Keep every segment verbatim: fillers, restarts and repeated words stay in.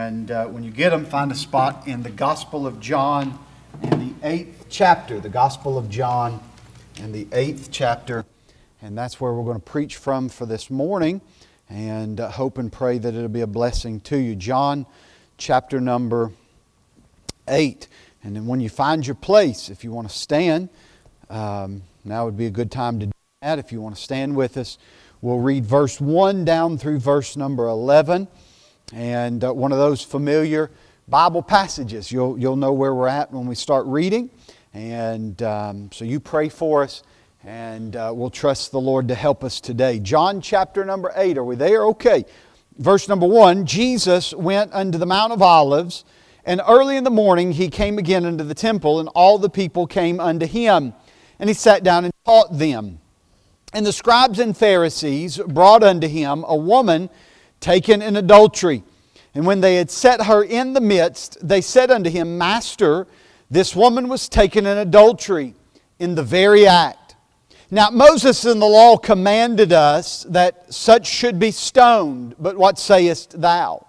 And uh, when you get them, find a spot in the Gospel of John in the eighth chapter. The Gospel of John in the eighth chapter. And that's where we're going to preach from for this morning. And uh, hope and pray that it'll be a blessing to you. John chapter number eight. And then when you find your place, if you want to stand, um, now would be a good time to do that. If you want to stand with us, we'll read verse one down through verse number eleven. And uh, one of those familiar Bible passages. You'll, you'll know where we're at when we start reading. And um, so you pray for us, and uh, we'll trust the Lord to help us today. John chapter number eight. Are we there? Okay. Verse number one. Jesus went unto the Mount of Olives, and early in the morning he came again into the temple, and all the people came unto him. And he sat down and taught them. And the scribes and Pharisees brought unto him a woman taken in adultery. And when they had set her in the midst, they said unto him, Master, this woman was taken in adultery in the very act. Now Moses in the law commanded us that such should be stoned, but what sayest thou?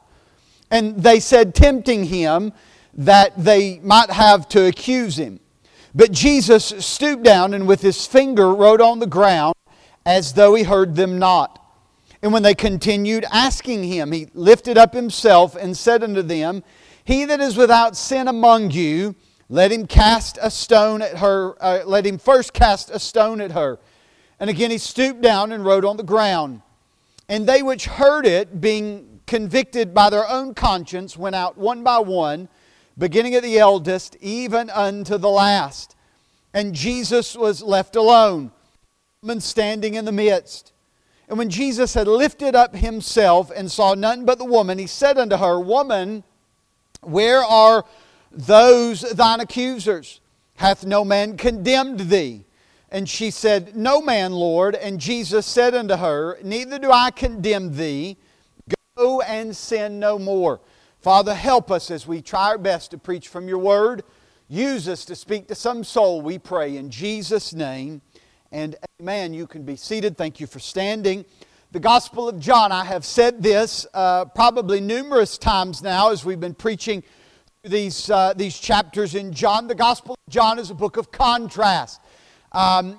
And they said, tempting him, that they might have to accuse him. But Jesus stooped down and with his finger wrote on the ground, as though he heard them not. And when they continued asking him, he lifted up himself and said unto them, He that is without sin among you, let him cast a stone at her. Uh, let him first cast a stone at her. And again he stooped down and wrote on the ground. And they which heard it, being convicted by their own conscience, went out one by one, beginning at the eldest, even unto the last. And Jesus was left alone, a woman standing in the midst. And when Jesus had lifted up himself and saw none but the woman, he said unto her, Woman, where are those thine accusers? Hath no man condemned thee? And she said, No man, Lord. And Jesus said unto her, Neither do I condemn thee. Go and sin no more. Father, help us as we try our best to preach from your word. Use us to speak to some soul, we pray, in Jesus' name. And amen. You can be seated. Thank you for standing. The Gospel of John, I have said this uh, probably numerous times now as we've been preaching these, uh, these chapters in John. The Gospel of John is a book of contrast. Um,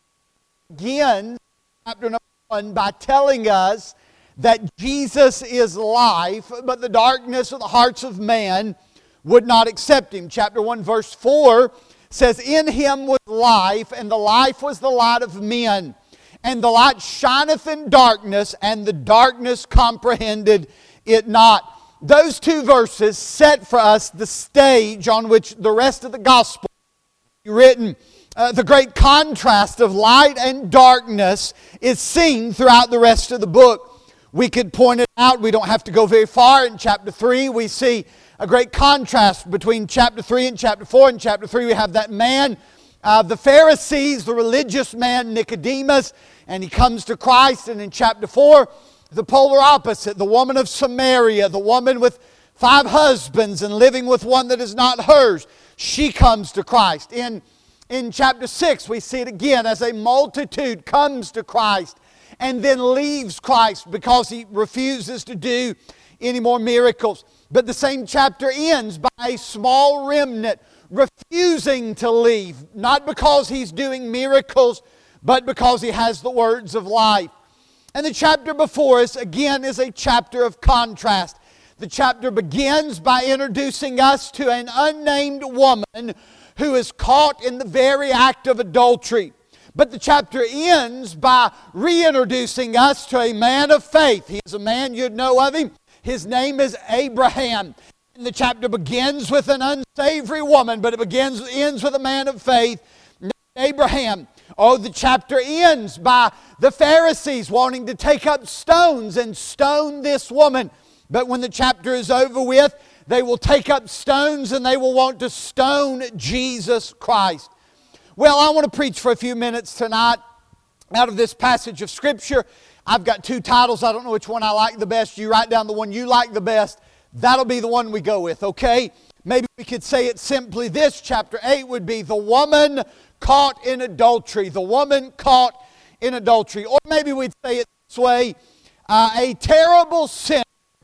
again, chapter number one, by telling us that Jesus is life, but the darkness of the hearts of man would not accept Him. Chapter one, verse four says, In Him was life, and the life was the light of men. And the light shineth in darkness, and the darkness comprehended it not. Those two verses set for us the stage on which the rest of the gospel is written. Uh, the great contrast of light and darkness is seen throughout the rest of the book. We could point it out. We don't have to go very far. In chapter three, we see a great contrast between chapter three and chapter four. In chapter three, we have that man, uh, the Pharisees, the religious man Nicodemus, and he comes to Christ. And in chapter four, the polar opposite, the woman of Samaria, the woman with five husbands and living with one that is not hers. She comes to Christ. In, in chapter six, we see it again as a multitude comes to Christ and then leaves Christ because he refuses to do any more miracles. But the same chapter ends by a small remnant refusing to leave, not because he's doing miracles, but because he has the words of life. And the chapter before us, again, is a chapter of contrast. The chapter begins by introducing us to an unnamed woman who is caught in the very act of adultery. But the chapter ends by reintroducing us to a man of faith. He is a man, you'd know of him. His name is Abraham. And the chapter begins with an unsavory woman, but it begins ends with a man of faith, Abraham. Oh, the chapter ends by the Pharisees wanting to take up stones and stone this woman. But when the chapter is over with, they will take up stones and they will want to stone Jesus Christ. Well, I want to preach for a few minutes tonight out of this passage of Scripture. I've got two titles. I don't know which one I like the best. You write down the one you like the best. That'll be the one we go with, okay? Maybe we could say it simply this. Chapter eight would be The Woman Caught in Adultery. The Woman Caught in Adultery. Or maybe we'd say it this way. Uh, a terrible sinner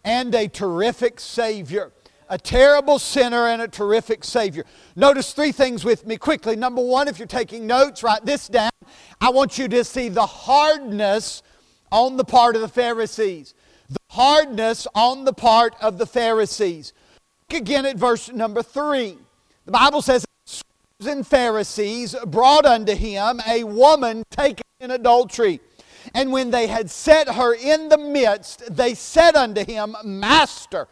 and a terrific Savior. A terrible sinner and a terrific Savior. Notice three things with me quickly. Number one, if you're taking notes, write this down. I want you to see the hardness on the part of the Pharisees. The hardness on the part of the Pharisees. Look again at verse number three. The Bible says, "Scribes and Pharisees brought unto him a woman taken in adultery. And when they had set her in the midst, they said unto him, Master,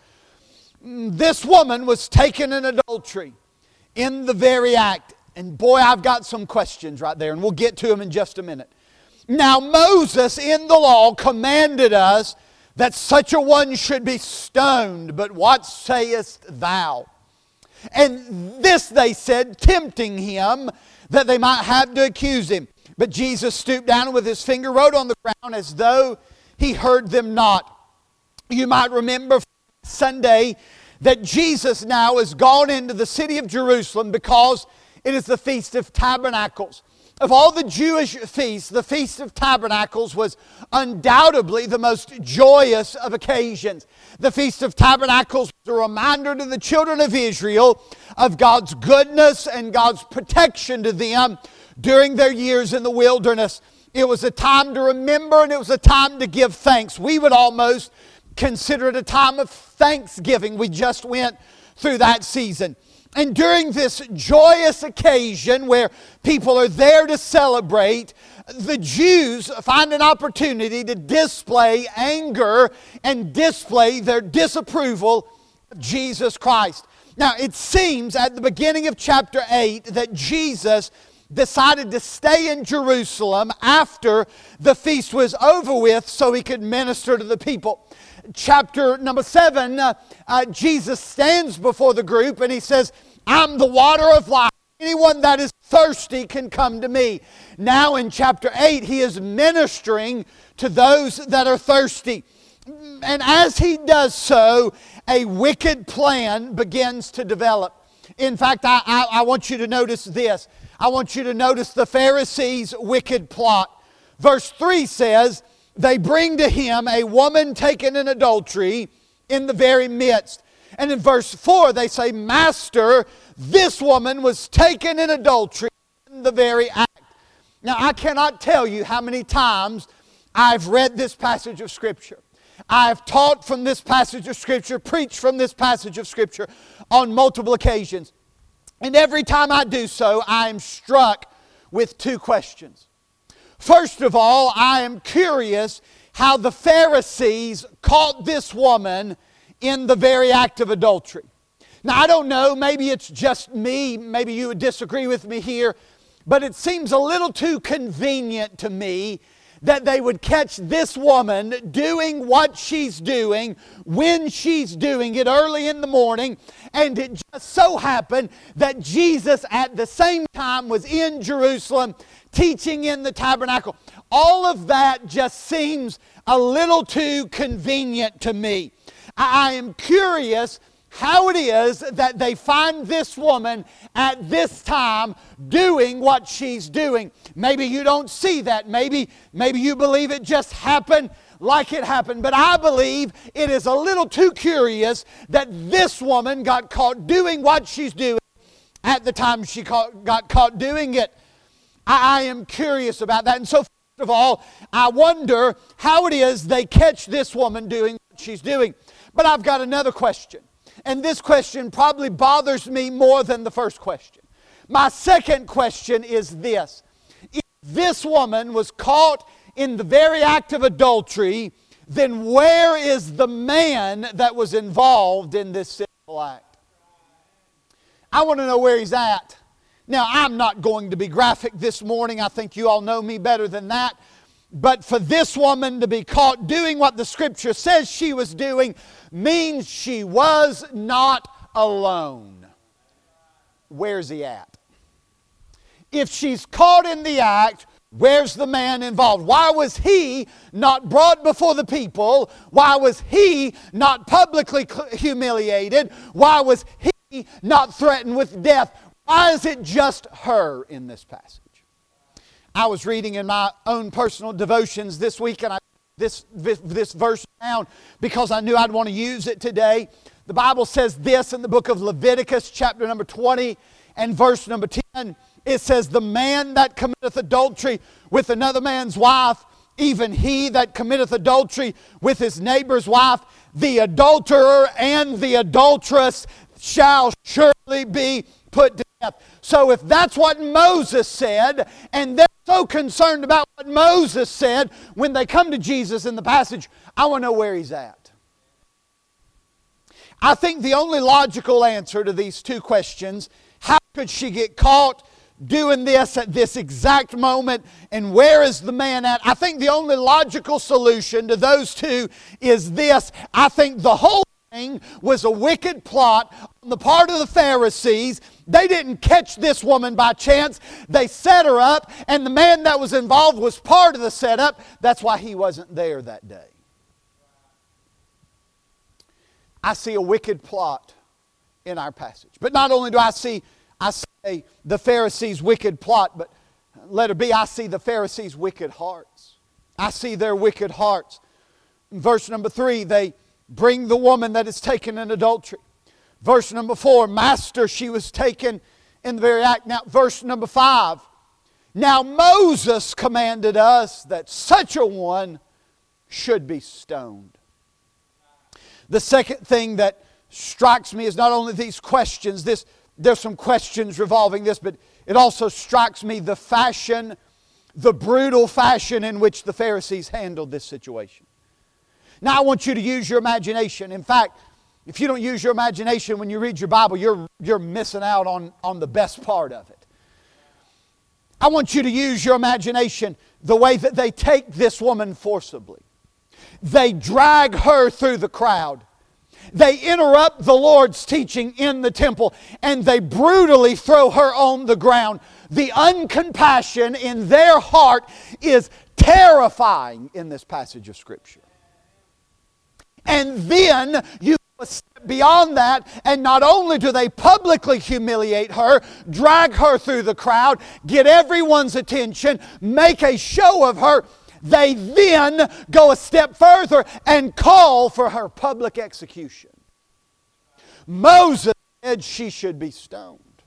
this woman was taken in adultery in the very act." And boy, I've got some questions right there, and we'll get to them in just a minute. "Now Moses in the law commanded us that such a one should be stoned, but what sayest thou?" And this they said, tempting him, that they might have to accuse him. But Jesus stooped down and with his finger wrote on the ground as though he heard them not. You might remember Sunday that Jesus now has gone into the city of Jerusalem because it is the Feast of Tabernacles. Of all the Jewish feasts, the Feast of Tabernacles was undoubtedly the most joyous of occasions. The Feast of Tabernacles was a reminder to the children of Israel of God's goodness and God's protection to them during their years in the wilderness. It was a time to remember and it was a time to give thanks. We would almost consider it a time of thanksgiving. We just went through that season. And during this joyous occasion where people are there to celebrate, the Jews find an opportunity to display anger and display their disapproval of Jesus Christ. Now, it seems at the beginning of chapter eight that Jesus decided to stay in Jerusalem after the feast was over with so he could minister to the people. Chapter number seven, uh, uh, Jesus stands before the group and he says, "I'm the water of life. Anyone that is thirsty can come to me." Now in chapter eight, he is ministering to those that are thirsty. And as he does so, a wicked plan begins to develop. In fact, I, I, I want you to notice this. I want you to notice the Pharisees' wicked plot. Verse three says, "They bring to him a woman taken in adultery in the very midst." And in verse four they say, "Master, this woman was taken in adultery in the very act." Now I cannot tell you how many times I've read this passage of Scripture. I've taught from this passage of Scripture, preached from this passage of Scripture on multiple occasions. And every time I do so, I am struck with two questions. First of all, I am curious how the Pharisees caught this woman in the very act of adultery. Now, I don't know, maybe it's just me, maybe you would disagree with me here, but it seems a little too convenient to me that they would catch this woman doing what she's doing when she's doing it early in the morning, and it just so happened that Jesus at the same time was in Jerusalem teaching in the tabernacle. All of that just seems a little too convenient to me. I am curious how it is that they find this woman at this time doing what she's doing. Maybe you don't see that. Maybe, maybe you believe it just happened like it happened. But I believe it is a little too curious that this woman got caught doing what she's doing at the time she caught, got caught doing it. I, I am curious about that. And so first of all, I wonder how it is they catch this woman doing what she's doing. But I've got another question. And this question probably bothers me more than the first question. My second question is this. If this woman was caught in the very act of adultery, then where is the man that was involved in this sinful act? I want to know where he's at. Now, I'm not going to be graphic this morning. I think you all know me better than that. But for this woman to be caught doing what the Scripture says she was doing means she was not alone. Where's he at? If she's caught in the act, where's the man involved? Why was he not brought before the people? Why was he not publicly humiliated? Why was he not threatened with death? Why is it just her in this passage? I was reading in my own personal devotions this week, and I this, this, this verse down because I knew I'd want to use it today. The Bible says this in the book of Leviticus, chapter number twenty and verse number ten. It says, the man that committeth adultery with another man's wife, even he that committeth adultery with his neighbor's wife, the adulterer and the adulteress shall surely be put to death. So if that's what Moses said, and they're so concerned about what Moses said, when they come to Jesus in the passage, I want to know where he's at. I think the only logical answer to these two questions, how could she get caught doing this at this exact moment, and where is the man at? I think the only logical solution to those two is this. I think the whole thing was a wicked plot on the part of the Pharisees. They didn't catch this woman by chance. They set her up, and the man that was involved was part of the setup. That's why he wasn't there that day. I see a wicked plot in our passage. But not only do I see I say the Pharisees' wicked plot, but let it be, I see the Pharisees' wicked hearts. I see their wicked hearts. In verse number three, they bring the woman that is taken in adultery. Verse number four, Master, she was taken in the very act. Now, verse number five, now Moses commanded us that such a one should be stoned. The second thing that strikes me is not only these questions, this There's some questions revolving this, but it also strikes me the fashion, the brutal fashion in which the Pharisees handled this situation. Now I want you to use your imagination. In fact, if you don't use your imagination when you read your Bible, you're, you're missing out on, on the best part of it. I want you to use your imagination the way that they take this woman forcibly. They drag her through the crowd. They interrupt the Lord's teaching in the temple, and they brutally throw her on the ground. The uncompassion in their heart is terrifying in this passage of Scripture. And then you go a step beyond that, and not only do they publicly humiliate her, drag her through the crowd, get everyone's attention, make a show of her, they then go a step further and call for her public execution. Moses said she should be stoned.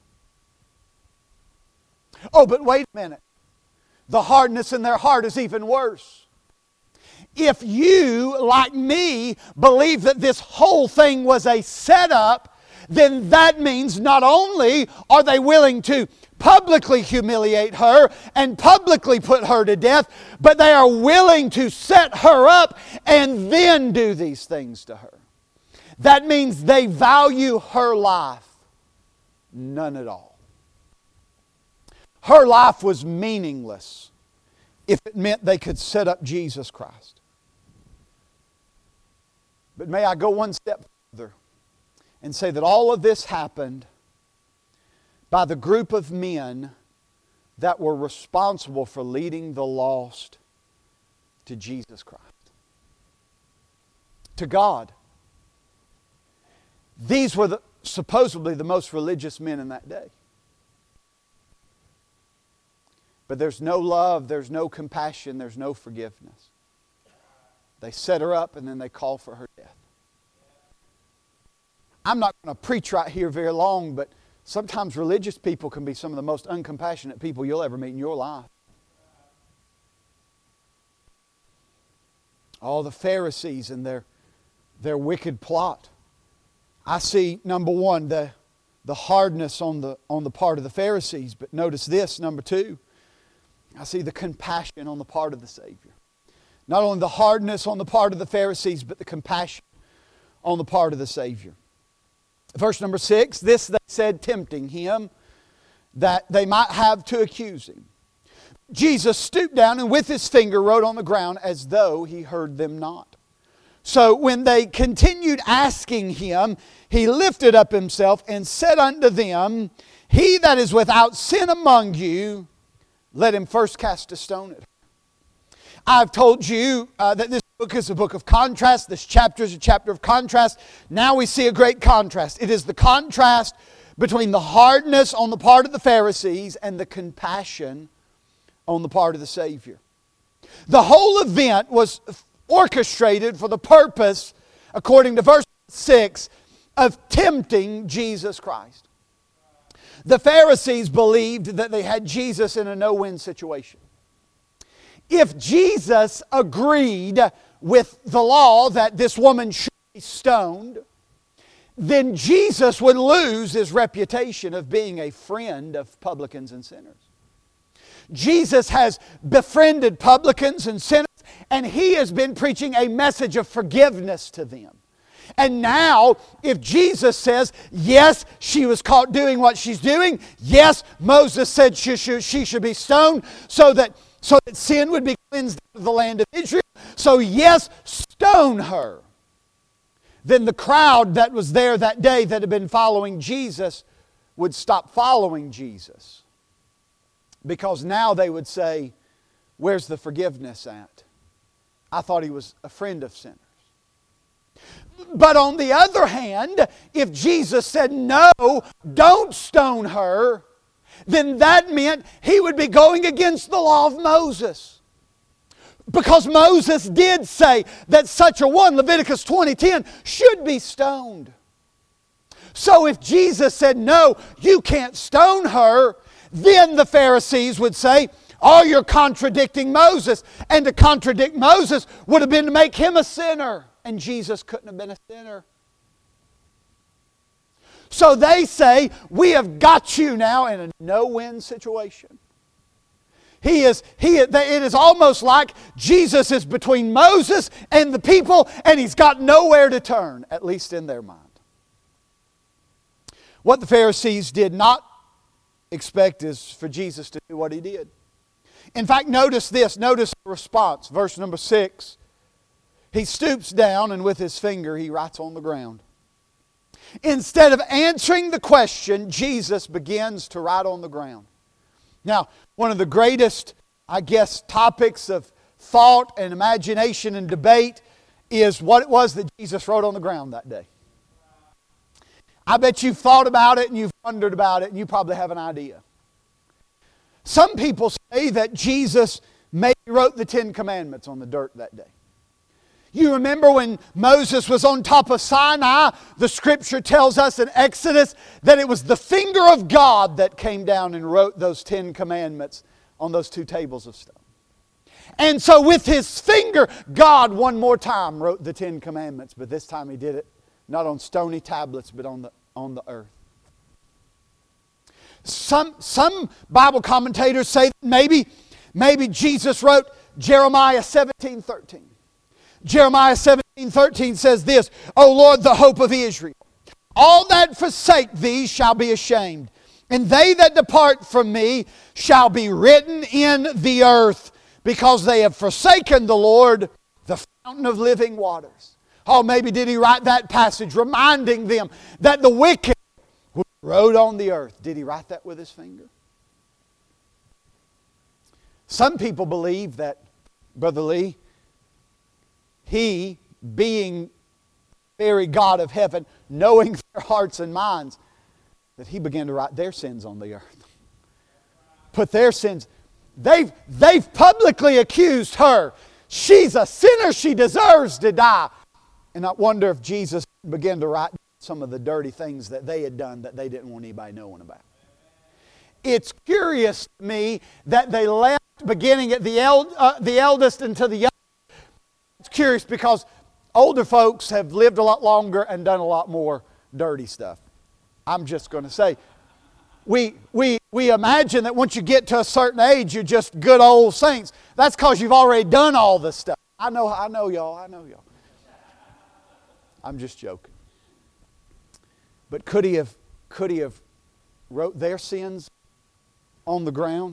Oh, but wait a minute. The hardness in their heart is even worse. If you, like me, believe that this whole thing was a setup, then that means not only are they willing to publicly humiliate her and publicly put her to death, but they are willing to set her up and then do these things to her. That means they value her life none at all. Her life was meaningless if it meant they could set up Jesus Christ. But may I go one step further and say that all of this happened by the group of men that were responsible for leading the lost to Jesus Christ, to God. These were the, supposedly the most religious men in that day. But there's no love, there's no compassion, there's no forgiveness. They set her up and then they call for her death. I'm not going to preach right here very long, but sometimes religious people can be some of the most uncompassionate people you'll ever meet in your life. All the Pharisees and their, their wicked plot. I see, number one, the, the hardness on the, on the part of the Pharisees. But notice this, number two. I see the compassion on the part of the Savior. Not only the hardness on the part of the Pharisees, but the compassion on the part of the Savior. Verse number six, this they said, tempting Him, that they might have to accuse Him. Jesus stooped down and with His finger wrote on the ground as though He heard them not. So when they continued asking Him, He lifted up Himself and said unto them, He that is without sin among you, let him first cast a stone at her. I've told you uh, that this book is a book of contrast. This chapter is a chapter of contrast. Now we see a great contrast. It is the contrast between the hardness on the part of the Pharisees and the compassion on the part of the Savior. The whole event was orchestrated for the purpose, according to verse six, of tempting Jesus Christ. The Pharisees believed that they had Jesus in a no-win situation. If Jesus agreed with the law that this woman should be stoned, then Jesus would lose his reputation of being a friend of publicans and sinners. Jesus has befriended publicans and sinners, and He has been preaching a message of forgiveness to them. And now, if Jesus says, yes, she was caught doing what she's doing, yes, Moses said she should, she should be stoned so that, so that sin would be cleansed out of the land of Israel, so yes, stone her. Then the crowd that was there that day that had been following Jesus would stop following Jesus. Because now they would say, where's the forgiveness at? I thought He was a friend of sinners. But on the other hand, if Jesus said, no, don't stone her, then that meant He would be going against the law of Moses. Because Moses did say that such a one, Leviticus twenty ten, should be stoned. So if Jesus said, no, you can't stone her, then the Pharisees would say, oh, you're contradicting Moses. And to contradict Moses would have been to make him a sinner. And Jesus couldn't have been a sinner. So they say, we have got you now in a no-win situation. He is, he, it is almost like Jesus is between Moses and the people, and He's got nowhere to turn, at least in their mind. What the Pharisees did not expect is for Jesus to do what He did. In fact, notice this. Notice the response. Verse number six. He stoops down and with his finger He writes on the ground. Instead of answering the question, Jesus begins to write on the ground. Now, one of the greatest, I guess, topics of thought and imagination and debate is what it was that Jesus wrote on the ground that day. I bet you've thought about it and you've wondered about it and you probably have an idea. Some people say that Jesus maybe wrote the Ten Commandments on the dirt that day. You remember when Moses was on top of Sinai, the Scripture tells us in Exodus that it was the finger of God that came down and wrote those Ten Commandments on those two tables of stone. And so with His finger, God one more time wrote the Ten Commandments, but this time He did it not on stony tablets, but on the, on the earth. Some, some Bible commentators say that maybe, maybe Jesus wrote Jeremiah seventeen thirteen. Jeremiah seventeen thirteen says this, O Lord, the hope of Israel, all that forsake Thee shall be ashamed, and they that depart from Me shall be written in the earth, because they have forsaken the Lord, the fountain of living waters. Oh, maybe did He write that passage reminding them that the wicked were wrote on the earth. Did He write that with His finger? Some people believe that, Brother Lee, He, being very God of heaven, knowing their hearts and minds, that He began to write their sins on the earth. Put their sins. They've, they've publicly accused her. She's a sinner. She deserves to die. And I wonder if Jesus began to write some of the dirty things that they had done that they didn't want anybody knowing about. It's curious to me that they left beginning at the, eld, uh, the eldest and to the youngest. It's curious because older folks have lived a lot longer and done a lot more dirty stuff. I'm just going to say, we, we, we imagine that once you get to a certain age, you're just good old saints. That's because you've already done all this stuff. I know, I know y'all, I know y'all. I'm just joking. But could he have, could he have wrote their sins on the ground?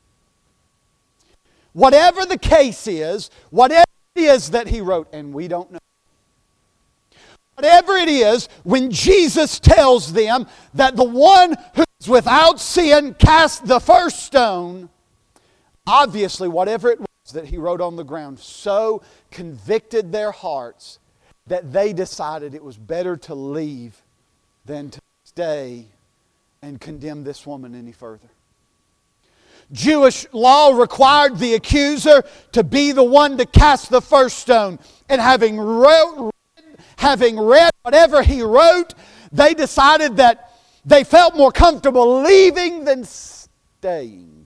Whatever the case is, whatever it is that he wrote, and we don't know. Whatever it is, when Jesus tells them that the one who is without sin cast the first stone, obviously whatever it was that he wrote on the ground so convicted their hearts that they decided it was better to leave than to stay and condemn this woman any further. Jewish law required the accuser to be the one to cast the first stone. And having wrote, having read whatever he wrote, they decided that they felt more comfortable leaving than staying.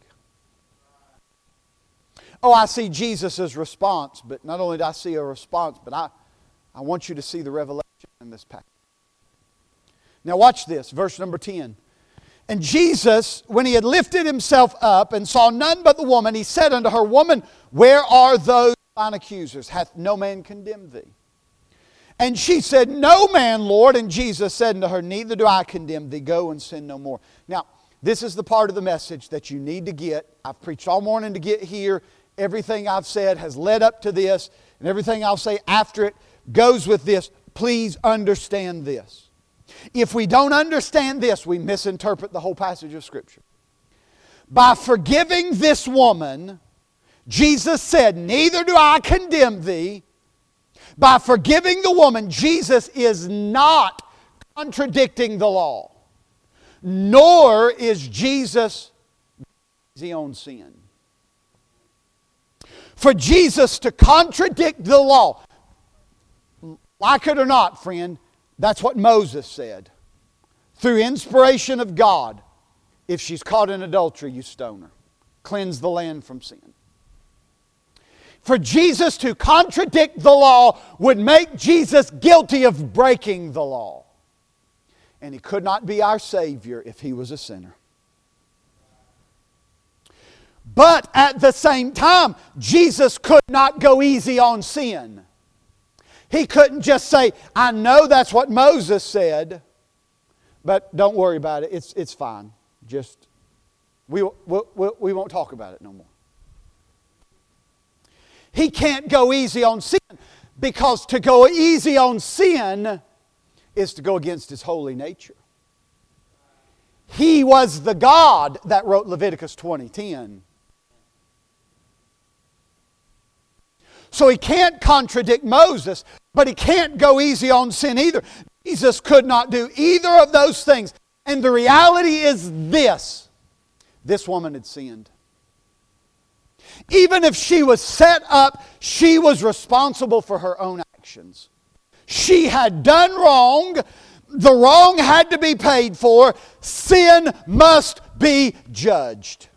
Oh, I see Jesus' response, but not only do I see a response, but I, I want you to see the revelation in this passage. Now watch this, verse number ten. And Jesus, when he had lifted himself up and saw none but the woman, he said unto her, Woman, where are those thine accusers? Hath no man condemned thee? And she said, No man, Lord. And Jesus said unto her, Neither do I condemn thee. Go and sin no more. Now, this is the part of the message that you need to get. I've preached all morning to get here. Everything I've said has led up to this, and everything I'll say after it goes with this. Please understand this. If we don't understand this, we misinterpret the whole passage of Scripture. By forgiving this woman, Jesus said, Neither do I condemn thee. By forgiving the woman, Jesus is not contradicting the law. Nor is Jesus his own sin. For Jesus to contradict the law, like it or not, friend, that's what Moses said. Through inspiration of God, if she's caught in adultery, you stone her. Cleanse the land from sin. For Jesus to contradict the law would make Jesus guilty of breaking the law. And He could not be our Savior if He was a sinner. But at the same time, Jesus could not go easy on sin. He couldn't just say, I know that's what Moses said, but don't worry about it. It's, it's fine. Just, we, we, we, we won't talk about it no more. He can't go easy on sin because to go easy on sin is to go against His holy nature. He was the God that wrote Leviticus twenty ten. So He can't contradict Moses, but He can't go easy on sin either. Jesus could not do either of those things. And the reality is this. This woman had sinned. Even if she was set up, she was responsible for her own actions. She had done wrong. The wrong had to be paid for. Sin must be judged.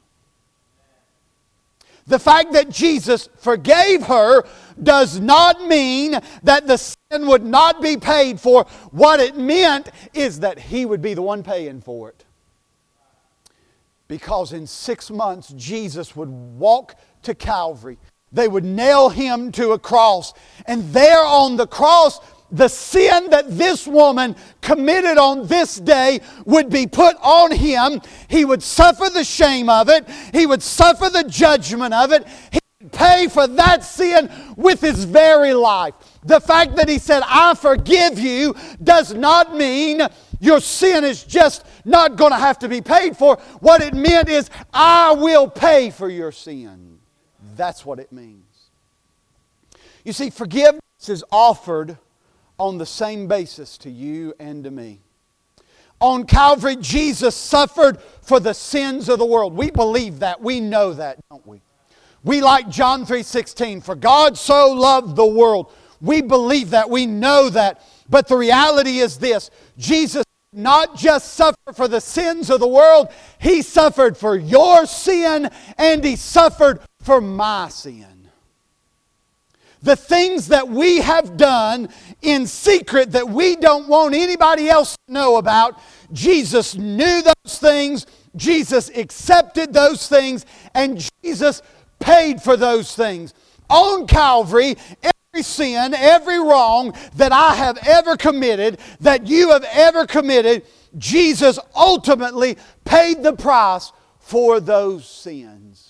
The fact that Jesus forgave her does not mean that the sin would not be paid for. What it meant is that He would be the one paying for it. Because in six months, Jesus would walk to Calvary. They would nail Him to a cross. And there on the cross, the sin that this woman committed on this day would be put on Him. He would suffer the shame of it. He would suffer the judgment of it. He would pay for that sin with His very life. The fact that He said, I forgive you, does not mean your sin is just not going to have to be paid for. What it meant is, I will pay for your sin. That's what it means. You see, forgiveness is offered on the same basis to you and to me. On Calvary, Jesus suffered for the sins of the world. We believe that. We know that, don't we? We like John three sixteen, for God so loved the world. We believe that. We know that. But the reality is this. Jesus not just suffered for the sins of the world. He suffered for your sin and He suffered for my sin. The things that we have done in secret that we don't want anybody else to know about, Jesus knew those things, Jesus accepted those things, and Jesus paid for those things. On Calvary, every sin, every wrong that I have ever committed, that you have ever committed, Jesus ultimately paid the price for those sins.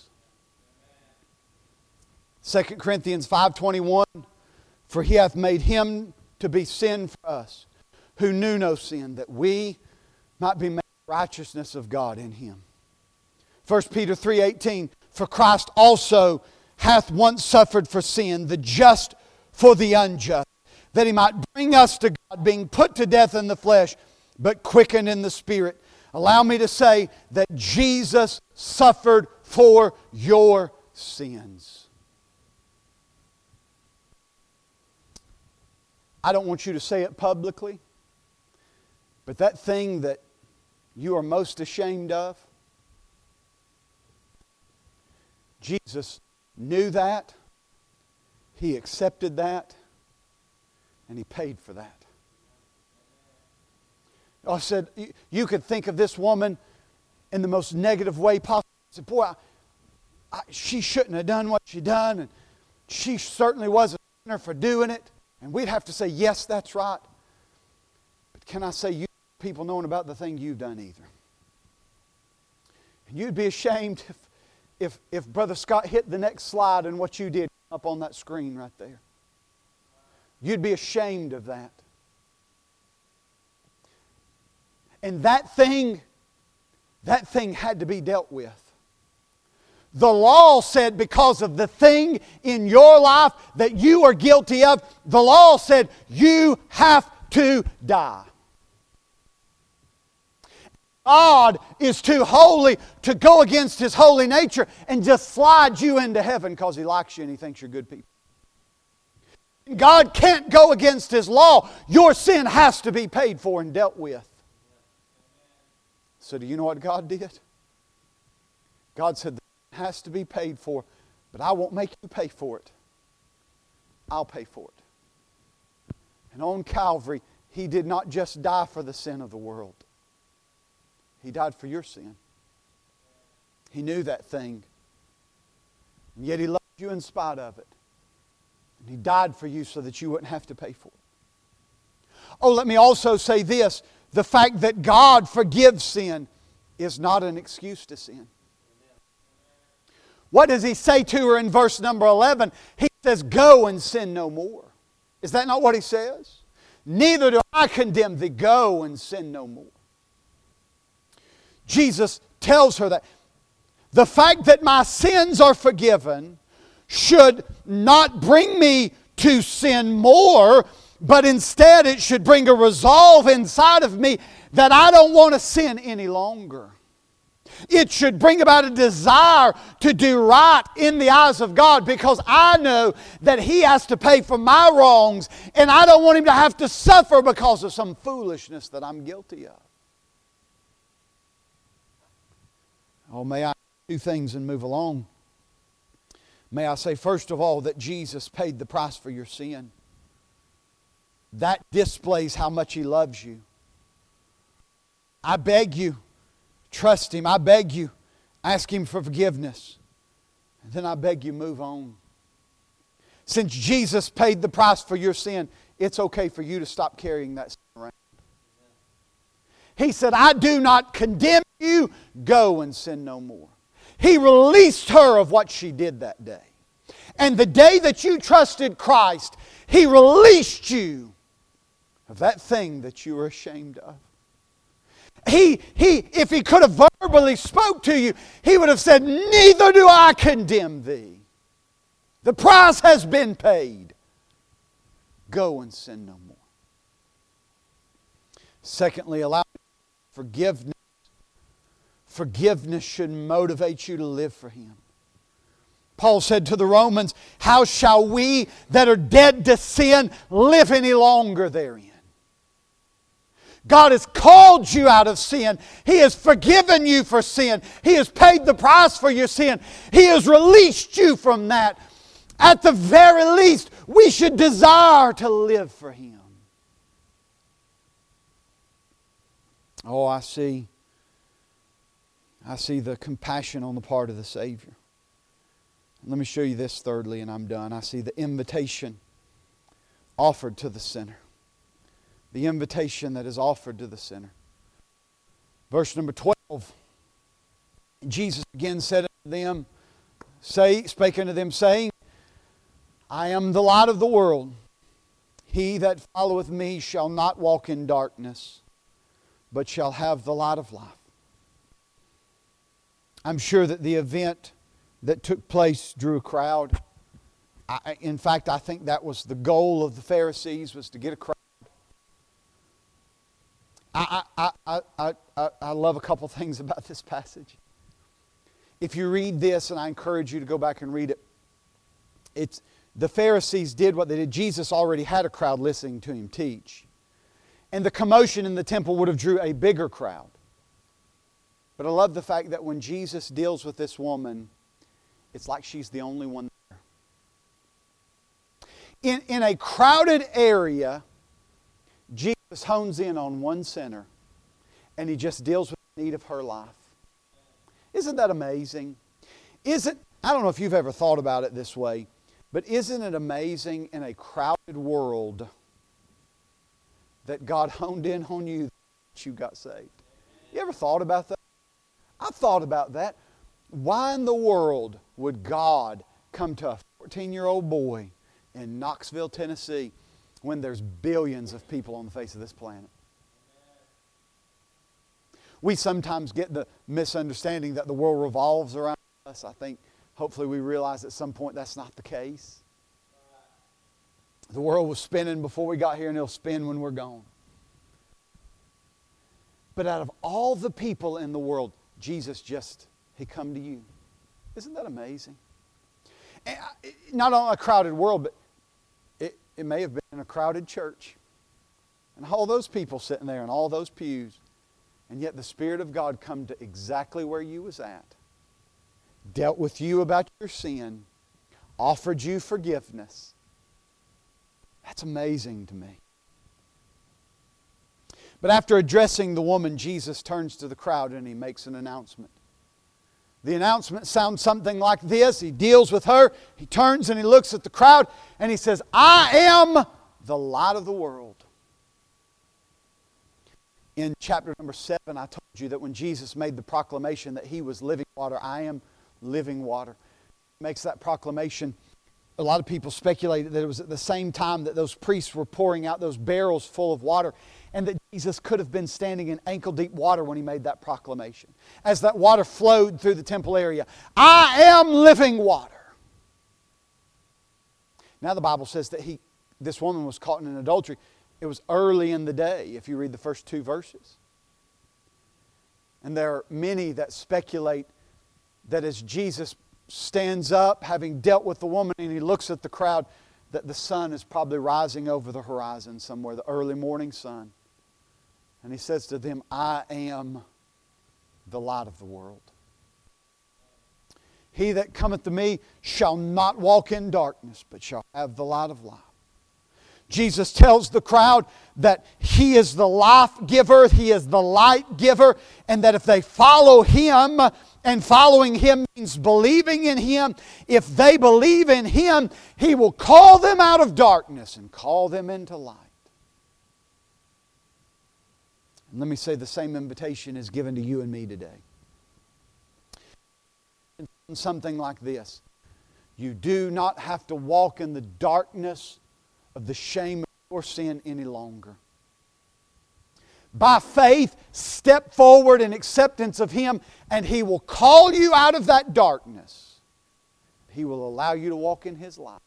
Second Corinthians five twenty-one, for He hath made Him to be sin for us, who knew no sin, that we might be made the righteousness of God in Him. First Peter three eighteen, for Christ also hath once suffered for sin, the just for the unjust, that He might bring us to God, being put to death in the flesh, but quickened in the Spirit. Allow me to say that Jesus suffered for your sins. I don't want you to say it publicly, but that thing that you are most ashamed of, Jesus knew that, He accepted that, and He paid for that. I said, you could think of this woman in the most negative way possible. I said, boy, I, I, she shouldn't have done what she done, and she certainly was a sinner for doing it. And we'd have to say, yes, that's right. But can I say, you people knowing about the thing you've done either. And you'd be ashamed if, if, if Brother Scott hit the next slide and what you did up on that screen right there. You'd be ashamed of that. And that thing, that thing had to be dealt with. The law said because of the thing in your life that you are guilty of, the law said you have to die. God is too holy to go against His holy nature and just slide you into heaven because He likes you and He thinks you're good people. God can't go against His law. Your sin has to be paid for and dealt with. So do you know what God did? God said, it has to be paid for, but I won't make you pay for it. I'll pay for it. And on Calvary, He did not just die for the sin of the world. He died for your sin. He knew that thing. And yet He loved you in spite of it. And He died for you so that you wouldn't have to pay for it. Oh, let me also say this. The fact that God forgives sin is not an excuse to sin. What does He say to her in verse number eleven? He says, go and sin no more. Is that not what He says? Neither do I condemn thee. Go and sin no more. Jesus tells her that the fact that my sins are forgiven should not bring me to sin more, but instead it should bring a resolve inside of me that I don't want to sin any longer. It should bring about a desire to do right in the eyes of God because I know that He has to pay for my wrongs and I don't want Him to have to suffer because of some foolishness that I'm guilty of. Oh, may I do things and move along. May I say first of all that Jesus paid the price for your sin. That displays how much He loves you. I beg you, trust Him. I beg you, ask Him for forgiveness. And then I beg you, move on. Since Jesus paid the price for your sin, it's okay for you to stop carrying that sin around. He said, I do not condemn you. Go and sin no more. He released her of what she did that day. And the day that you trusted Christ, He released you of that thing that you were ashamed of. He, he, if He could have verbally spoke to you, He would have said, neither do I condemn thee. The price has been paid. Go and sin no more. Secondly, allow forgiveness. Forgiveness should motivate you to live for Him. Paul said to the Romans, how shall we that are dead to sin live any longer therein? God has called you out of sin. He has forgiven you for sin. He has paid the price for your sin. He has released you from that. At the very least, we should desire to live for Him. Oh, I see. I see the compassion on the part of the Savior. Let me show you this thirdly, and I'm done. I see the invitation offered to the sinner. The invitation that is offered to the sinner. Verse number twelve. Jesus again said unto them, say, spake unto them, saying, I am the light of the world. He that followeth me shall not walk in darkness, but shall have the light of life. I'm sure that the event that took place drew a crowd. I, in fact, I think that was the goal of the Pharisees, was to get a crowd. I, I, I, I, I, I love a couple things about this passage. if you read this, and I encourage you to go back and read it, it's the Pharisees did what they did. Jesus already had a crowd listening to him teach. And the commotion in the temple would have drew a bigger crowd. But I love the fact that when Jesus deals with this woman, it's like she's the only one there. In, in a crowded area, Jesus hones in on one sinner, and He just deals with the need of her life. Isn't that amazing? Isn't, I don't know if you've ever thought about it this way, but isn't it amazing in a crowded world that God honed in on you that you got saved? You ever thought about that? I've thought about that. Why in the world would God come to a fourteen-year-old boy in Knoxville, Tennessee, when there's billions of people on the face of this planet? We sometimes get the misunderstanding that the world revolves around us. I think hopefully we realize at some point that's not the case. The world was spinning before we got here, and it'll spin when we're gone. But out of all the people in the world, Jesus just, He come to you. Isn't that amazing? And not on a crowded world, but it, it may have been in a crowded church. And all those people sitting there in all those pews. And yet the Spirit of God come to exactly where you was at. Dealt with you about your sin. Offered you forgiveness. That's amazing to me. But after addressing the woman, Jesus turns to the crowd and He makes an announcement. The announcement sounds something like this. He deals with her. He turns and He looks at the crowd and He says, I am the light of the world. In chapter number seven, I told you that when Jesus made the proclamation that He was living water, I am living water. He makes that proclamation. A lot of people speculated that it was at the same time that those priests were pouring out those barrels full of water, and that Jesus could have been standing in ankle-deep water when He made that proclamation. As that water flowed through the temple area, I am living water. Now the Bible says that he, this woman was caught in an adultery. It was early in the day, if you read the first two verses. And there are many that speculate that as Jesus stands up, having dealt with the woman, and He looks at the crowd, that the sun is probably rising over the horizon somewhere, the early morning sun. And He says to them, I am the light of the world. He that cometh to me shall not walk in darkness, but shall have the light of life. Jesus tells the crowd that He is the life giver, He is the light giver, and that if they follow Him, and following Him means believing in Him, if they believe in Him, He will call them out of darkness and call them into light. And let me say the same invitation is given to you and me today. Something like this. You do not have to walk in the darkness of the shame of your sin any longer. By faith, step forward in acceptance of Him, and He will call you out of that darkness. He will allow you to walk in His light.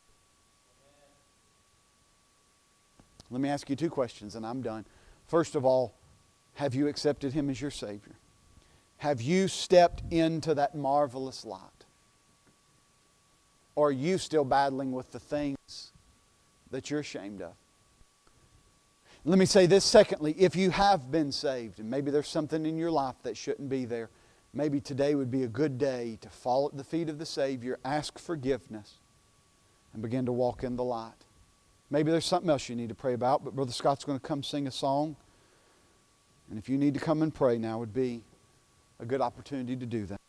Let me ask you two questions and I'm done. First of all, have you accepted Him as your Savior? Have you stepped into that marvelous light? Or are you still battling with the things that you're ashamed of? Let me say this secondly, if you have been saved, and maybe there's something in your life that shouldn't be there, maybe today would be a good day to fall at the feet of the Savior, ask forgiveness, and begin to walk in the light. Maybe there's something else you need to pray about, but Brother Scott's going to come sing a song. And if you need to come and pray, now would be a good opportunity to do that.